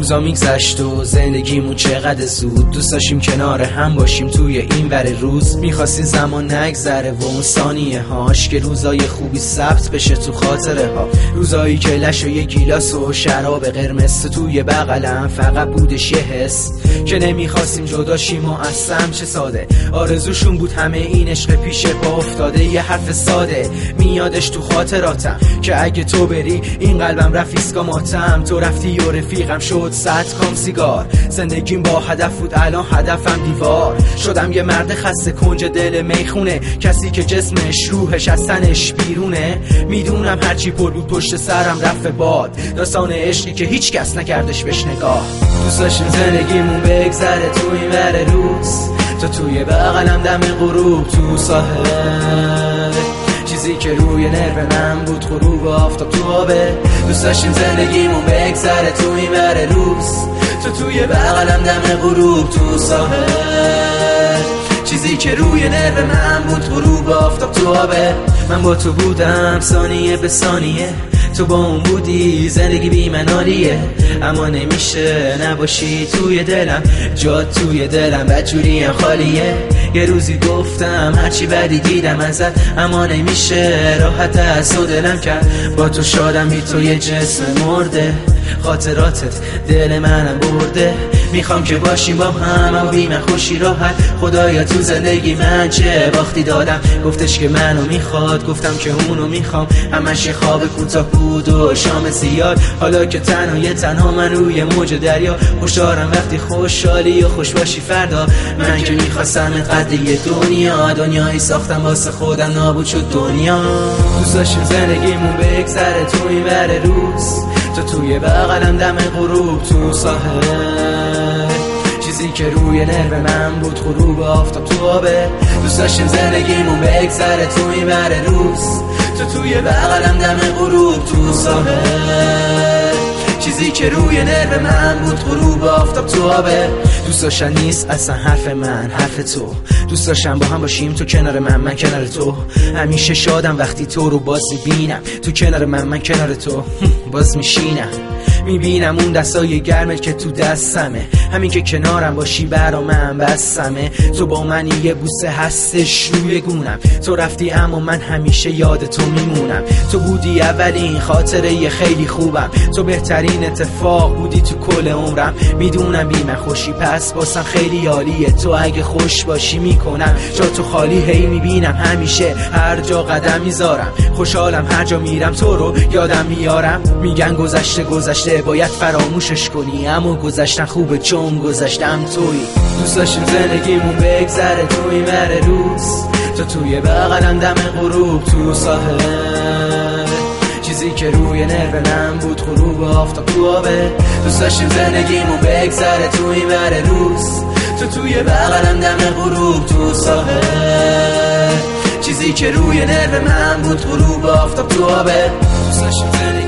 روزا میگذشت و زندگیمون چقدر زود، دوست داشتیم کنار هم باشیم توی این ور روز. میخواستیم زمان نگذره و اون ثانیه هاش که روزای خوبی ثبت بشه تو خاطره ها. روزایی که لش و یه گیلاس و شراب قرمز توی بغلم فقط بودش یه حس که نمیخواستیم جداشیم و اصلا چه ساده. آرزوشون بود همه این عشق پیش پا افتاده. یه حرف ساده میادش تو خاطراتم که اگه تو بری این قلبم رفت ایسکا ماتم. تو رفتی و رفیقم شد 100 کام سیگار. زندگیم با هدف بود الان هدفم دیوار. شدم یه مرد خسته کنج دل میخونه، کسی که جسمش روحش از تنش بیرونه. میدونم هرچی پر بود پشت سرم رفت باد، داستان عشقی که هیچ کس نکردش بهش نگاه. دوست داشتیم زندگیمون بگذره تو این ور روز، تو توی بغلم دم غروب تو ساحل. چیزی که روی نرو من بود غروب آفتاب تو آبه. دوست داشتیم زندگیمون بگذره تو این ور روز، تو توی بغلم دم غروب تو ساحل. چیزی که روی نرو من بود غروب آفتاب تو آبه. من با تو بودم ثانیه به ثانیه، تو با اون بودی زندگی بی منالیه. اما نمیشه نباشی توی دلم، جات توی دلم بدجوریم خالیه. یه روزی گفتم هرچی بدی دیدم ازت، اما نمیشه راحت از تو دلم کرد. با تو شادم بی تو یه جسم مرده، خاطراتت دل منم برده. میخوام که باشیم با هم و بی من خوشی راحت. خدایا تو زندگی من چه باختی دادم. گفتش که منو میخواد، گفتم که اونو میخوام. همش یه خواب کوتاه بود و شام زیاد. حالا که تنها من روی موج دریا. خوشحالم وقتی خوشحالی و خوش باشی فردا. من که میخواستم قد یه دنیایی ساختم واسه خودم نابود شد دنیا. دوست داشتیم زندگیمون بگذره تو این ور روز، تو توی بغلم دم غروب تو ساحل. چیزی که روی نرو من بود غروب آفتاب تو آبه. دوست داشتیم زندگیمون بگذره تو این ور روز، تو توی بغلم دم غروب تو ساحل. چیزی که روی نرو من بود غروب آفتاب تو آبه. دوست داشتن نیست اصلا حرف من، حرف تو. دوست داشتم با هم باشیم تو کنار من کنار تو. همیشه شادم وقتی تو رو باز بینم، تو کنار من کنار تو باز میشینم. میبینم اون دستای گرمت که تو دستمه، همین که کنارم باشی برا من بسمه. تو با منی یه بوسه هستش روی گونم. تو رفتی اما من همیشه یاد تو میمونم. تو بودی اولین خاطره خیلی خوبم، تو بهترین اتفاق بودی تو کل عمرم. میدونم بی من خوشی پس باسم خیلی عالیه. تو اگه خوش باشی میکنم جا تو خالی. هی میبینم همیشه هر جا قدم میذارم، خوشحالم هر جا میرم تو رو یادم میارم. میگن گذشته باید فراموشش کنی، اما گذشتن خوبه چون گذشتم تویی. دوست داشتیم زندگیمون بگذره تو این ور روز، تو توی بغلم دم غروب تو ساحل. چیزی که روی نرو من بود غروب آفتاب تو آبه. دوست داشتیم زندگیمون بگذره تو این ور روز، تو توی بغلم دم غروب تو ساحل. چیزی که روی نرو من بود غروب آفتاب تو آبه. دوست داشتیم